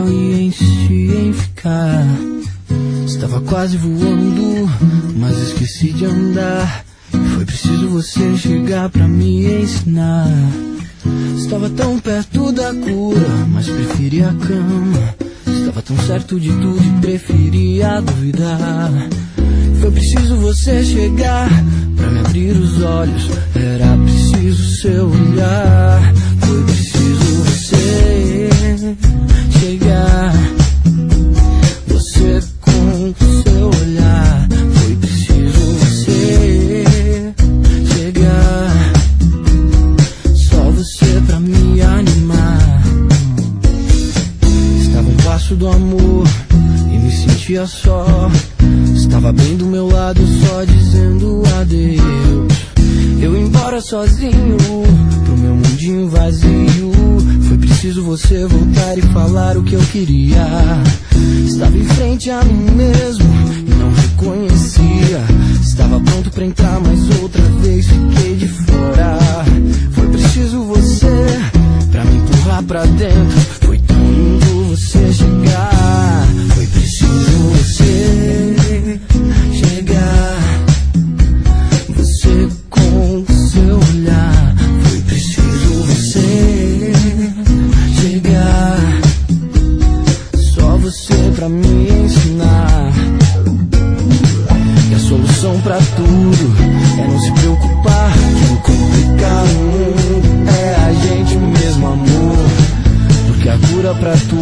mal e insisti em ficar. Estava quase voando, mas esqueci de andar. Foi preciso você chegar pra me ensinar. Estava tão perto da cura, mas preferia a cama. Estava tão certo de tudo e preferia duvidar. Foi preciso você chegar pra me abrir os olhos. Era preciso seu olhar. Foi preciso você chegar. Você com seu olhar. Foi preciso você chegar. Só você pra me animar. Estava um passo do amor e me sentia só. Estava bem do meu lado, só dizendo adeus. Eu ia embora sozinho pro meu mundinho vazio. Foi preciso você voltar e falar o que eu queria. Estava em frente a mim mesmo e não reconhecia. Estava pronto pra entrar, mas outra vez fiquei de fora. Foi preciso você pra me empurrar pra dentro. Foi tão lindo você chegar. Foi preciso você chegar. Você com seu olhar. Foi preciso você chegar. Só você pra me ensinar. E a solução pra tudo é não se preocupar. Quem complicar o mundo é a gente mesmo, amor. Porque a cura pra tudo